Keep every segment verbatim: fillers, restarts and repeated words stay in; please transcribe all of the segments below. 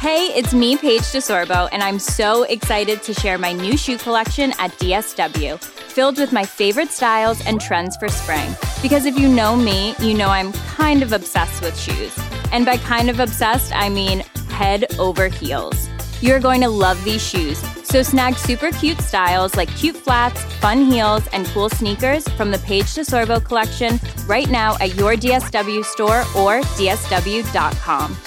Hey, it's me, Paige DeSorbo, and I'm so excited to share my new shoe collection at D S W, filled with my favorite styles and trends for spring. Because if you know me, you know I'm kind of obsessed with shoes. And by kind of obsessed, I mean head over heels. You're going to love these shoes, so snag super cute styles like cute flats, fun heels, and cool sneakers from the Paige DeSorbo collection right now at your D S W store or D S W dot com.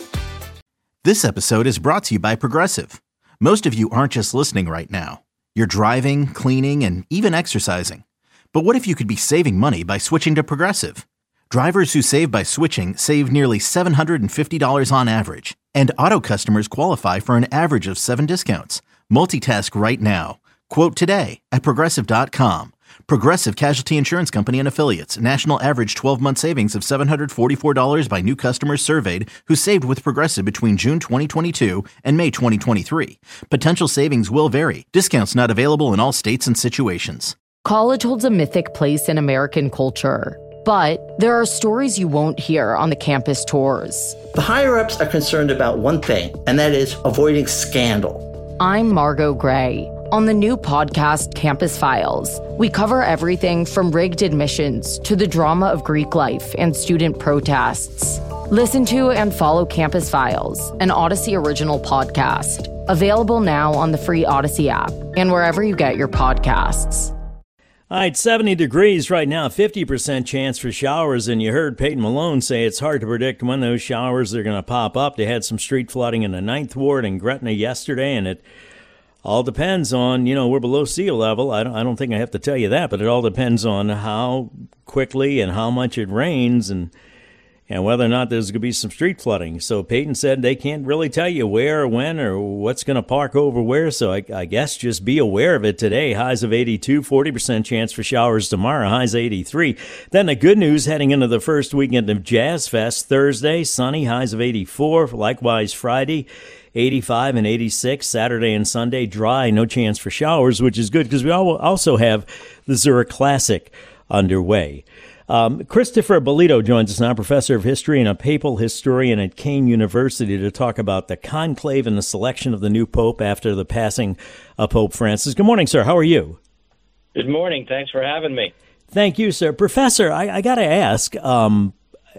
This episode is brought to you by Progressive. Most of you aren't just listening right now. You're driving, cleaning, and even exercising. But what if you could be saving money by switching to Progressive? Drivers who save by switching save nearly seven hundred fifty dollars on average. And auto customers qualify for an average of seven discounts. Multitask right now. Quote today at Progressive dot com. Progressive Casualty Insurance Company and Affiliates. National average twelve-month savings of seven hundred forty-four dollars by new customers surveyed who saved with Progressive between June twenty twenty-two and May twenty twenty-three. Potential savings will vary. Discounts not available in all states and situations. College holds a mythic place in American culture. But there are stories you won't hear on the campus tours. The higher-ups are concerned about one thing, and that is avoiding scandal. I'm Margot Gray. On the new podcast, Campus Files, we cover everything from rigged admissions to the drama of Greek life and student protests. Listen to and follow Campus Files, an Odyssey original podcast. Available now on the free Odyssey app and wherever you get your podcasts. All right, seventy degrees right now, fifty percent chance for showers, and you heard Peyton Malone say it's hard to predict when those showers are going to pop up. They had some street flooding in the Ninth Ward in Gretna yesterday, and it all depends on, you know, we're below sea level. I don't, I don't think I have to tell you that, but it all depends on how quickly and how much it rains and and whether or not there's going to be some street flooding. So Peyton said they can't really tell you where or when or what's going to park over where. So I, I guess just be aware of it today. Highs of eighty-two, forty percent chance for showers tomorrow. Highs eighty-three. Then the good news heading into the first weekend of Jazz Fest. Thursday, sunny, highs of eighty-four. Likewise, Friday, eighty-five and eighty-six. Saturday and Sunday, dry, no chance for showers, which is good because we also have the Zurich Classic underway. Um, Christopher Bolito joins us now, professor of history and a papal historian at Kean University, to talk about the conclave and the selection of the new pope after the passing of Pope Francis. Good morning, sir. How are you? Good morning. Thanks for having me. Thank you, sir. Professor, I, I got to ask, um,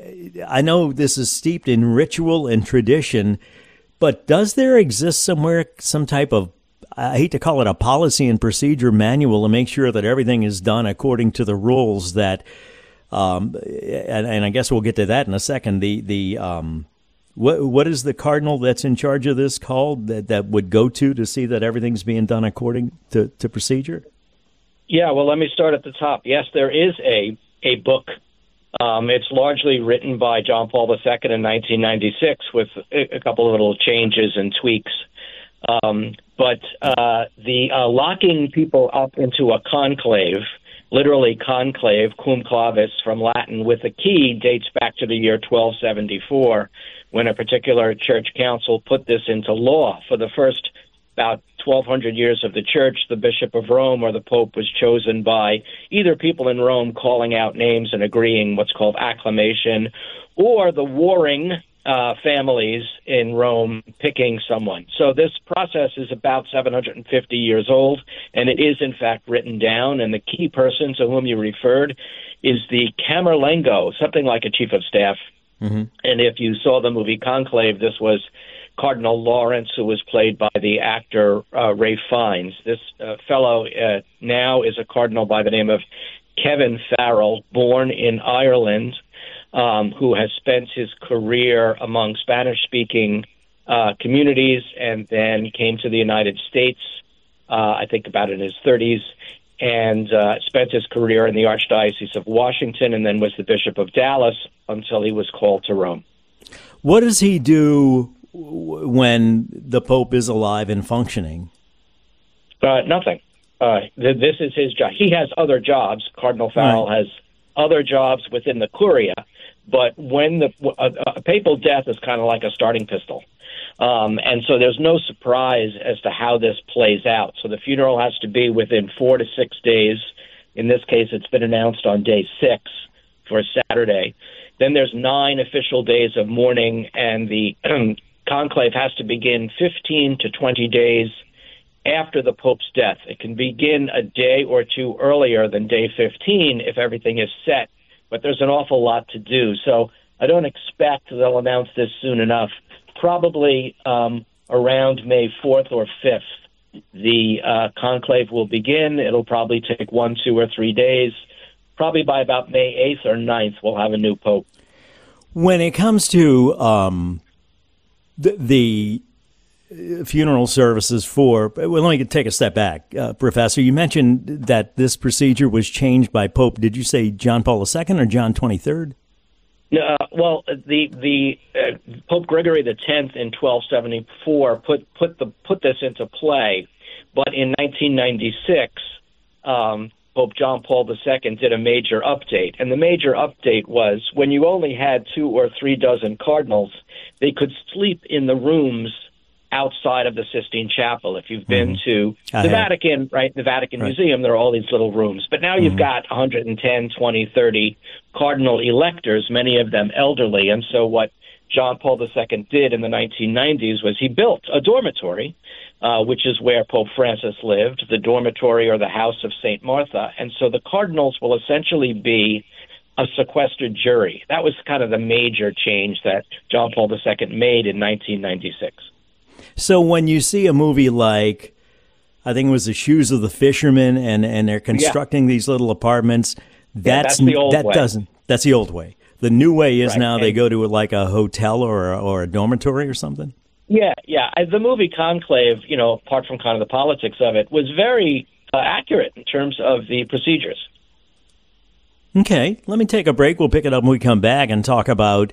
I know this is steeped in ritual and tradition, but does there exist somewhere some type of, I hate to call it a policy and procedure manual, to make sure that everything is done according to the rules that Um, and, and I guess we'll get to that in a second. The the um, what what is the cardinal that's in charge of this called that, that would go to to see that everything's being done according to, to procedure? Yeah, well, let me start at the top. Yes, there is a a book. Um, it's largely written by John Paul the Second in nineteen ninety-six with a, a couple of little changes and tweaks. Um, but uh, the uh, locking people up into a conclave, literally conclave, cum clavis from Latin, with a key, dates back to the year twelve seventy-four, when a particular church council put this into law. For the first about twelve hundred years of the church, the Bishop of Rome or the Pope was chosen by either people in Rome calling out names and agreeing, what's called acclamation, or the warring uh, families in Rome picking someone. So this process is about seven hundred fifty years old, and it is, in fact, written down. And the key person to whom you referred is the Camerlengo, something like a chief of staff. Mm-hmm. And if you saw the movie Conclave, this was Cardinal Lawrence, who was played by the actor uh, Ralph Fiennes. This uh, fellow uh, now is a cardinal by the name of Kevin Farrell, born in Ireland, Um, who has spent his career among Spanish-speaking uh, communities and then came to the United States, uh, I think about in his thirties, and uh, spent his career in the Archdiocese of Washington and then was the Bishop of Dallas until he was called to Rome. What does he do w- when the Pope is alive and functioning? Uh, nothing. Uh, th- this is his job. He has other jobs. Cardinal Farrell right. has other jobs within the Curia. But when the a, a papal death is kind of like a starting pistol. Um, and so there's no surprise as to how this plays out. So the funeral has to be within four to six days. In this case, it's been announced on day six for Saturday. Then there's nine official days of mourning, and the conclave has to begin fifteen to twenty days after the Pope's death. It can begin a day or two earlier than day fifteen if everything is set, but there's an awful lot to do. So I don't expect they'll announce this soon enough. Probably um, around May fourth or fifth, the uh, conclave will begin. It'll probably take one, two, or three days. Probably by about May eighth or ninth, we'll have a new pope. When it comes to um, the, the funeral services for, well, let me take a step back. Uh, Professor, you mentioned that this procedure was changed by Pope, did you say John Paul the Second or John twenty-third? Uh, well, the the uh, Pope Gregory the Tenth in twelve seventy-four put put the put this into play, but in nineteen ninety-six, um, Pope John Paul the Second did a major update, and the major update was when you only had two or three dozen cardinals, they could sleep in the rooms outside of the Sistine Chapel. If you've been mm-hmm. to I the have. Vatican, right, the Vatican right. Museum, there are all these little rooms. But now mm-hmm. you've got one hundred ten, twenty, thirty cardinal electors, many of them elderly. And so what John Paul the Second did in the nineteen nineties was he built a dormitory, uh, which is where Pope Francis lived, the dormitory or the House of Saint Martha. And so the cardinals will essentially be a sequestered jury. That was kind of the major change that John Paul the Second made in nineteen ninety-six. So when you see a movie like, I think it was The Shoes of the Fisherman, and, and they're constructing yeah. these little apartments, that's, yeah, that's the old that way. doesn't, that's the old way. The new way is right. now and, they go to like a hotel or a, or a dormitory or something? Yeah, yeah. The movie Conclave, you know, apart from kind of the politics of it, was very uh, accurate in terms of the procedures. Okay, let me take a break. We'll pick it up when we come back and talk about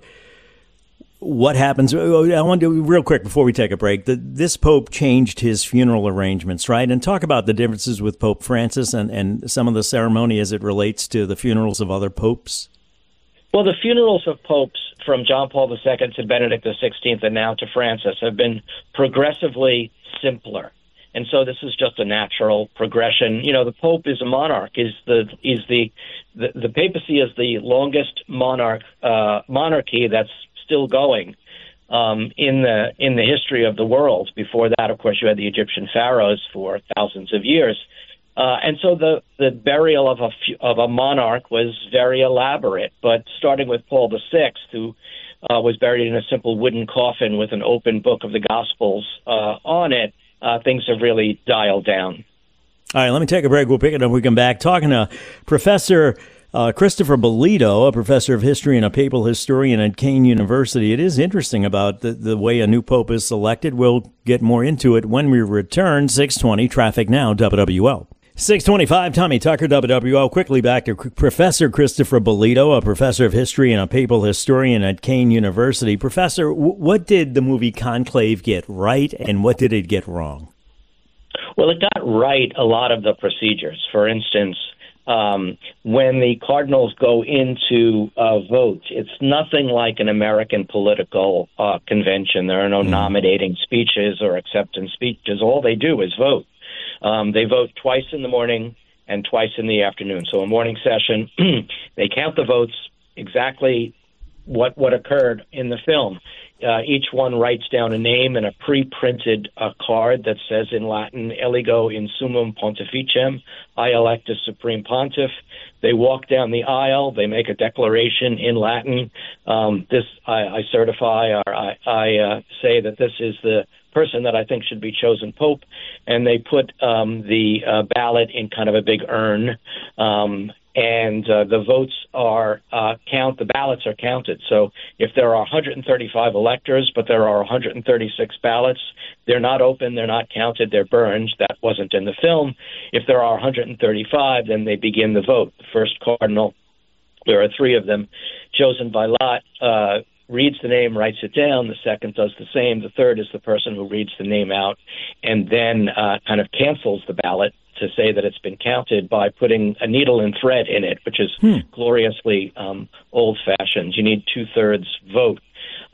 what happens. I want to, real quick before we take a break, the, this Pope changed his funeral arrangements, right? And talk about the differences with Pope Francis and, and some of the ceremony as it relates to the funerals of other popes. Well, the funerals of popes from John Paul the Second to Benedict the Sixteenth and now to Francis have been progressively simpler. And so this is just a natural progression. You know, the Pope is a monarch. Is the is the the, the papacy is the longest monarch uh, monarchy that's still going um, in the in the history of the world. Before that, of course, you had the Egyptian pharaohs for thousands of years, uh, and so the, the burial of a of a monarch was very elaborate. But starting with Paul the Sixth, who uh, was buried in a simple wooden coffin with an open book of the Gospels uh, on it, uh, things have really dialed down. All right, let me take a break. We'll pick it up when we come back. Talking to Professor Uh, Christopher Bolito, a professor of history and a papal historian at Kean University. It is interesting about the, the way a new pope is selected. We'll get more into it when we return. six twenty, Traffic Now, W W L. six twenty-five, Tommy Tucker, W W L. Quickly back to Professor Christopher Bolito, a professor of history and a papal historian at Kean University. Professor, w- what did the movie Conclave get right, and what did it get wrong? Well, it got right a lot of the procedures. For instance, Um, when the cardinals go into uh, vote, it's nothing like an American political uh, convention. There are no mm. nominating speeches or acceptance speeches. All they do is vote. Um, they vote twice in the morning and twice in the afternoon. So a morning session, they count the votes exactly what what occurred in the film. Uh, each one writes down a name and a pre-printed uh, card that says in Latin, "Eligo in summum pontificem," I elect as Supreme Pontiff. They walk down the aisle. They make a declaration in Latin. Um, this I, I certify, or I, I uh, say that this is the person that I think should be chosen Pope, and they put um, the uh, ballot in kind of a big urn. Um, And uh, the votes are uh, count. The ballots are counted. So if there are one hundred thirty-five electors, but there are one hundred thirty-six ballots, they're not open. They're not counted. They're burned. That wasn't in the film. If there are one hundred thirty-five, then they begin the vote. The first cardinal, there are three of them, chosen by lot, uh, reads the name, writes it down. The second does the same. The third is the person who reads the name out and then uh, kind of cancels the ballot to say that it's been counted by putting a needle and thread in it, which is hmm. gloriously um, old-fashioned. You need two-thirds vote.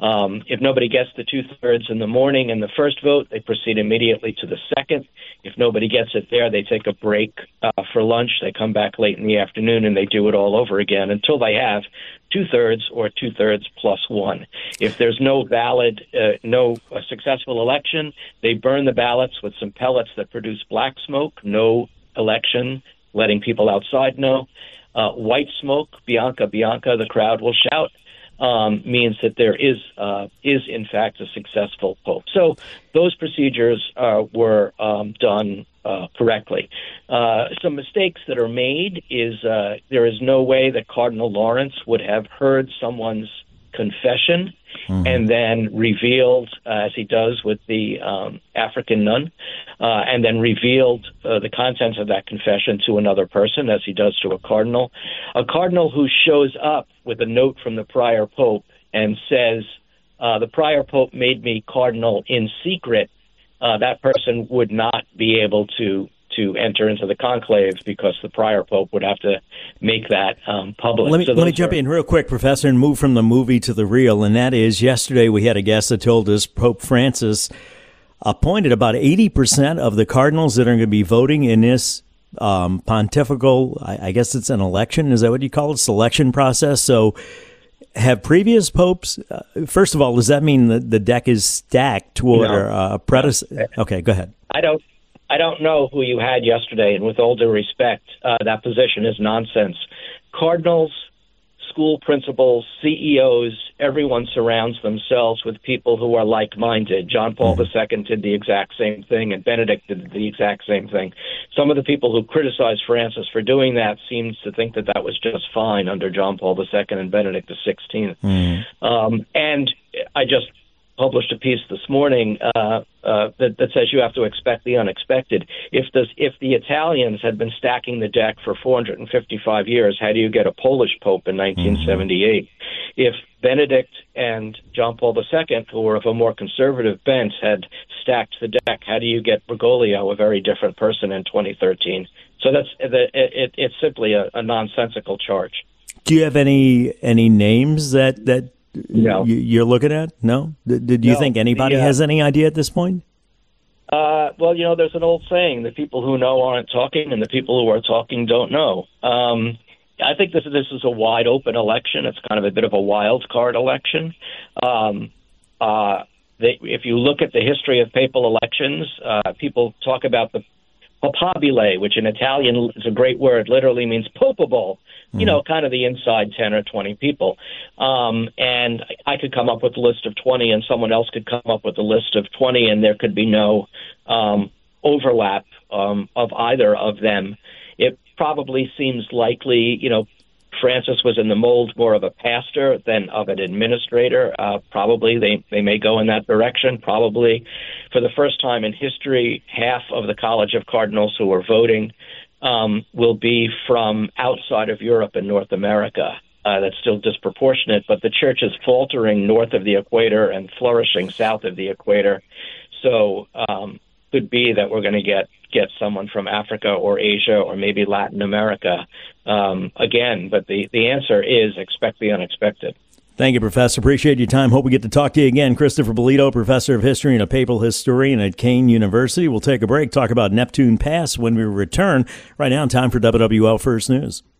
Um, if nobody gets the two-thirds in the morning in the first vote, they proceed immediately to the second. If nobody gets it there, they take a break uh, for lunch. They come back late in the afternoon, and they do it all over again until they have two-thirds or two-thirds plus one. If there's no valid, uh, no uh, successful election, they burn the ballots with some pellets that produce black smoke, no election, letting people outside know. Uh, white smoke, Bianca, Bianca, the crowd will shout, um, means that there is, uh, is in fact, a successful pope. So those procedures uh, were um, done uh, correctly. Uh, some mistakes that are made is uh, there is no way that Cardinal Lawrence would have heard someone's confession mm-hmm. and then revealed, uh, as he does with the um, African nun, uh, and then revealed uh, the contents of that confession to another person, as he does to a cardinal. A cardinal who shows up with a note from the prior pope and says, uh, the prior pope made me cardinal in secret, uh, that person would not be able to to enter into the conclave because the prior pope would have to make that um, public. Let me, so let me jump are, in real quick, Professor, and move from the movie to the real, and that is yesterday we had a guest that told us Pope Francis appointed about eighty percent of the cardinals that are going to be voting in this um, pontifical, I, I guess it's an election, is that what you call it, selection process? So have previous popes, uh, first of all, does that mean that the deck is stacked toward no, uh, predecessor? No. Okay, go ahead. I don't. I don't know who you had yesterday, and with all due respect, uh, that position is nonsense. Cardinals, school principals, C E Os, everyone surrounds themselves with people who are like-minded. John Paul the Second did the exact same thing, and Benedict did the exact same thing. Some of the people who criticize Francis for doing that seems to think that that was just fine under John Paul the Second and Benedict the Sixteenth. Mm. Um, and I just published a piece this morning uh, uh, that, that says you have to expect the unexpected. If the, if the Italians had been stacking the deck for four hundred fifty-five years, how do you get a Polish pope in nineteen seventy-eight? Mm-hmm. If Benedict and John Paul the Second, who were of a more conservative bent, had stacked the deck, how do you get Bergoglio, a very different person, in twenty thirteen? So that's it, it, it's simply a, a nonsensical charge. Do you have any any names that that No. you're looking at? No? Did, did you no, think anybody the, uh, has any idea at this point? Uh, well, you know, there's an old saying, the people who know aren't talking and the people who are talking don't know. Um, I think this, this is a wide open election. It's kind of a bit of a wild card election. Um, uh, they, if you look at the history of papal elections, uh, people talk about the papabile, which in Italian is a great word, literally means popable, mm-hmm. you know, kind of the inside ten or twenty people. Um, and I could come up with a list of twenty and someone else could come up with a list of twenty and there could be no um, overlap um, of either of them. It probably seems likely, you know, Francis was in the mold more of a pastor than of an administrator. Uh, probably they, they may go in that direction. Probably for the first time in history, half of the College of Cardinals who are voting um, will be from outside of Europe and North America. Uh, that's still disproportionate, but the church is faltering north of the equator and flourishing south of the equator. So um, could be that we're going to get get someone from Africa or Asia or maybe Latin America um, again. But the, the answer is expect the unexpected. Thank you, Professor. Appreciate your time. Hope we get to talk to you again. Christopher Bolito, Professor of History and a Papal Historian at Kean University. We'll take a break, talk about Neptune Pass when we return. Right now, time for W W L First News.